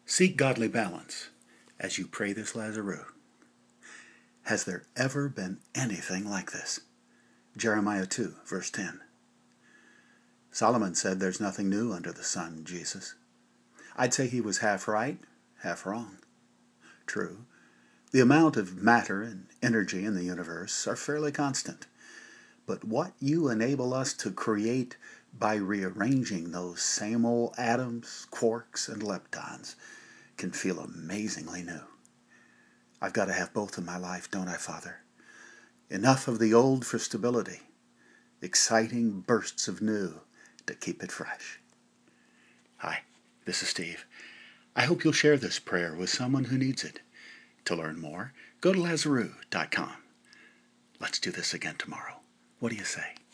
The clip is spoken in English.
Seek godly balance as you pray this Lazarus. Has there ever been anything like this? Jeremiah 2, verse 10. Solomon said there's nothing new under the sun, Jesus. I'd say he was half right, half wrong. True, the amount of matter and energy in the universe are fairly constant. But what you enable us to create by rearranging those same old atoms, quarks, and leptons can feel amazingly new. I've got to have both in my life, don't I, Father? Enough of the old for stability, exciting bursts of new to keep it fresh. Hi, this is Steve. I hope you'll share this prayer with someone who needs it. To learn more, go to Lazarus.com. Let's do this again tomorrow. What do you say?